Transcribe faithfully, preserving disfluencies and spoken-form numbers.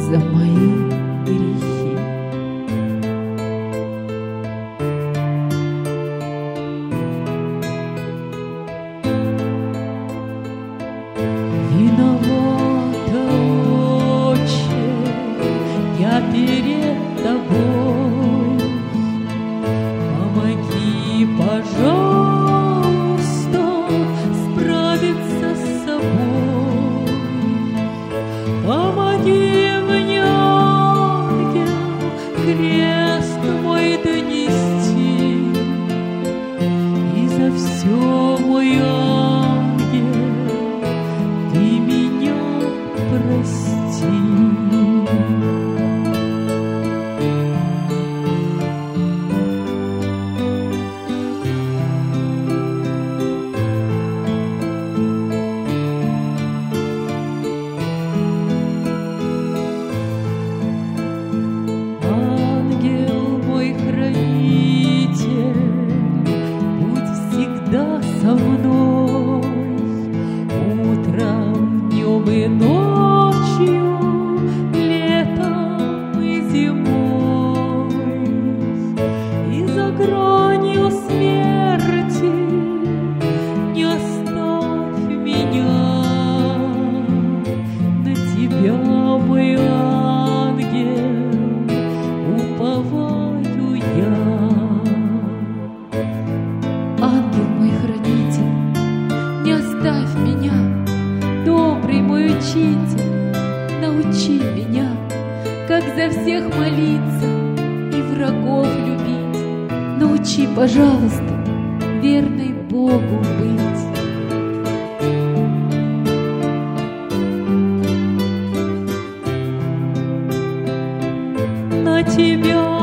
за мои грехи. Виновата, Отче, я перед Тобой. Помоги, пожалуйста, справиться с собой. Помоги мне, ангел, крест мой донести. И за все, мой ангел, Ты меня прости. Со мной утром, днем и ночью, летом и зимой. И за гранью смерти не оставь меня. На Тебя, мой ангел, уповаю я. Ангел мой хранитель, не оставь меня, добрый мой учитель, научи меня, как за всех молиться и врагов любить. Научи, пожалуйста, верной Богу быть. На Тебя,